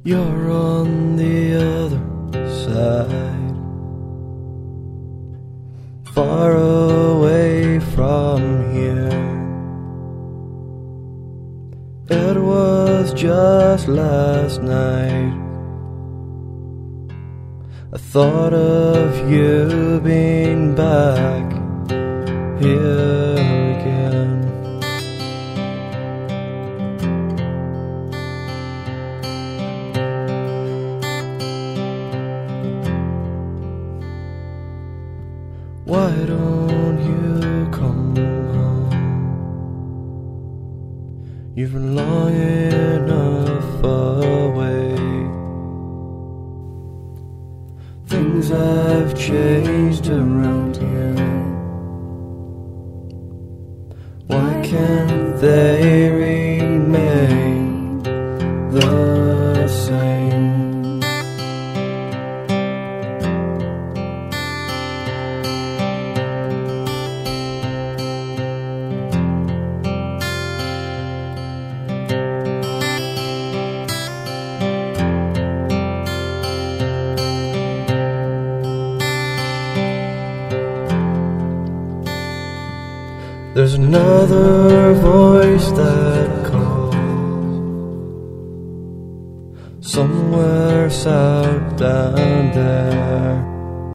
You're on the other side, far away from here. It was just last night I thought of you being back here again. Why don't you come home? You've been long enough away. Things have changed around here. Why can't they remain the same? There's another voice that calls somewhere south down there.